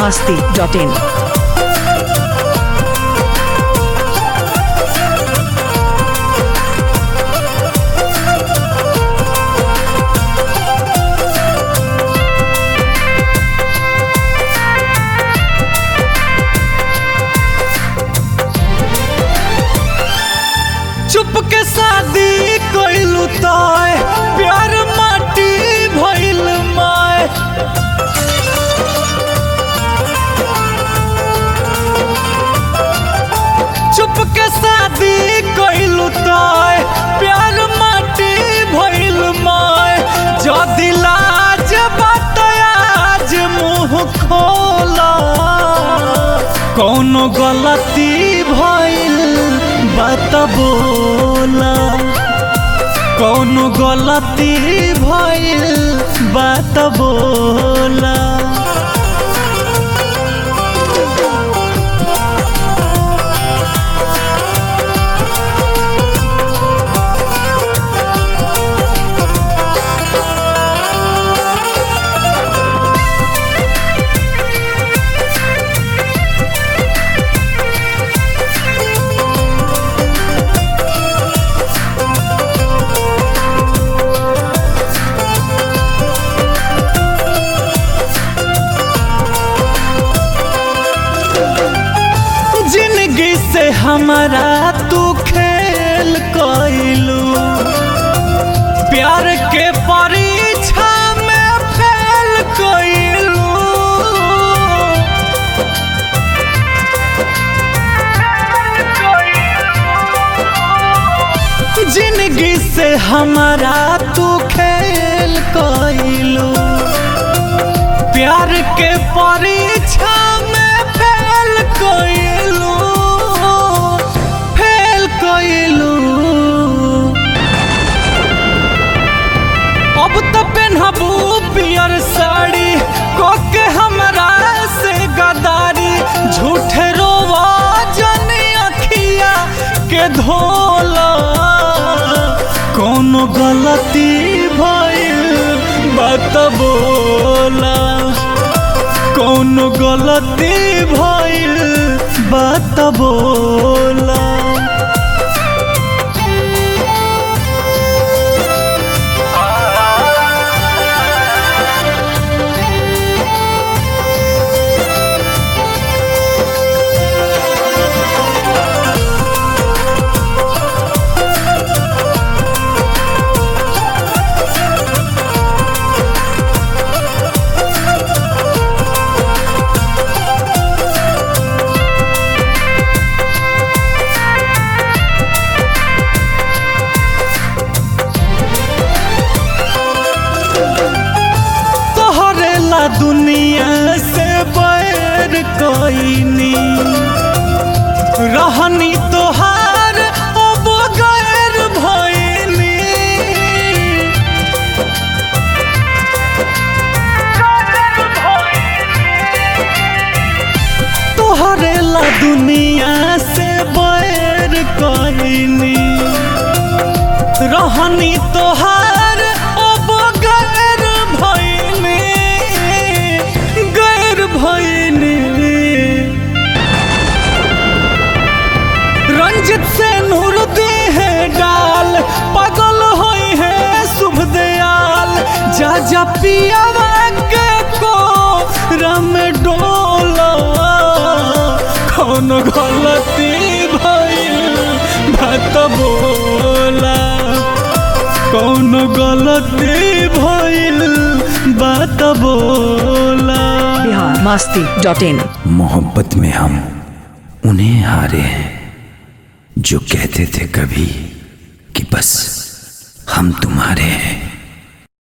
biharmasti.in। चुप के शादी कइलू तय प्यार माटी भइल माय। चुप के शादी कइलू तय प्यार माटी भइल माय। जदि लाज बात आज मुँह खोला कौनो गलती भइल बात बोला। कौनो गलती भइल बात बोला। जिंदगी से हमारा तू खेल कइलू प्यार के परीक्षा में फेल कइलू। जिंदगी से हमारा तू खेल कइलू प्यार के परीक्षा में फेल कइलू। अब तो पेन्हबू पियर साड़ी कोके हमरा से गदारी। झूठे रोवा जनी अखिया के धोला कोनो गलती भइल बात बोला। कोनो गलती भइल बात बोला। दुनिया से बैर कइनी रहनी तोहार अब गैर भइनी। तोहरे ला दुनिया से बैर कइनी रहनी तोहार अब गैर भइनी। रंजित से नूर दी है डाल पागल होई है शुभ दयाल। जा जा पियावा के को रम डोला कौन गलती भइल बात बोला। कौन गलती भइल बात बोला। biharmasti.in। मोहब्बत में हम उन्हें हारे हैं जो कहते थे कभी कि बस हम तुम्हारे हैं।